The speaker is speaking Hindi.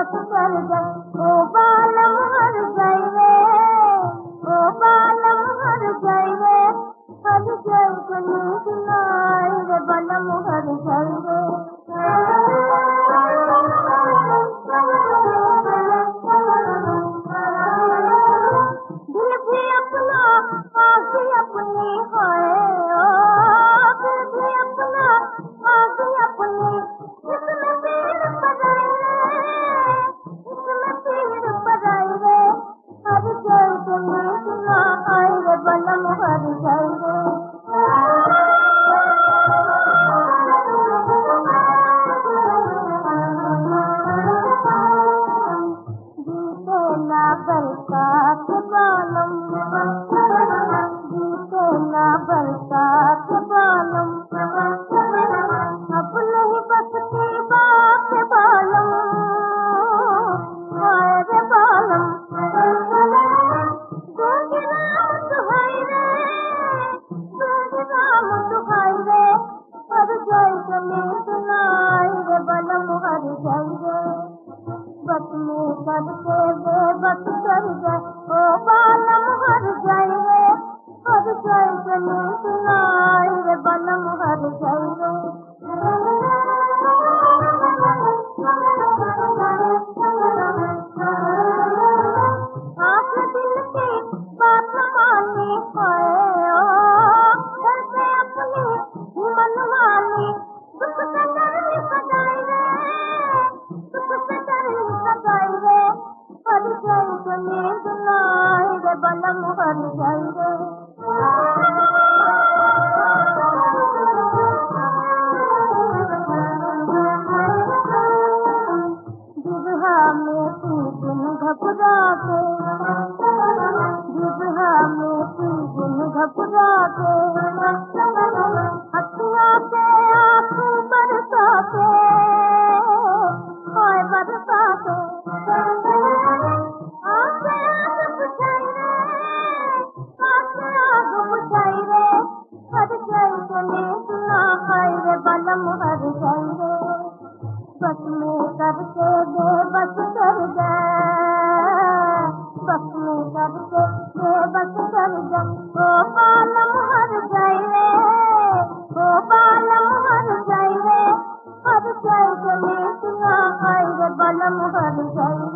बस कर गए ओ बालम हर गए रे, ओ बालम हर गए रे, हर गए सुनी सुनाई रे बलम हर गए रे। दिल भी अपना आँख भी अपनी है, दिल भी अपना आँख भी अपनी, इसमें पीर पराई रे, इसमें पीर पराई रे, हर गए सुनी सुनाई रे बलम हर गए रे। बरसात बालम, जीते ना बरसात बालम, अब नहीं बसती बात बालम, हाय रे बालम। दूंगी राम दुहाई रे, दूंगी राम दुहाई रे, हर जाए सुनी सुनाई रे बलम हर जाए रे। बस में करके बेबस कर गए ओ बालम हर जाए रे, हर जाए सुनी सुनाई रे बलम हर जाए रे। आपने दिल की बात न मानी है, घर से अपनी मन मानी, सुख से डरनी सजाई रे, सुख से डरनी सजाई रे, हर जाए सुनी सुनाई रे बलम हर जाए रे। जिब्हा में सी दिन घबरा के, जिब्हा में सी दिन घबरा के, हथिया के आंसू बरसा के, हाय बरसा के, आग से आग बुझाई रे, आग से आग बुझाई रे, हर जाए सुनी सुनाई रे बलम हर जाए रे। बस में करके बेबस कर गए, बस में करके बेबस कर गए ओ बालम हर जाए रे, ओ बालम हर जाए रे, हर जाए सुनी सुनाई रे बलम हर जाए।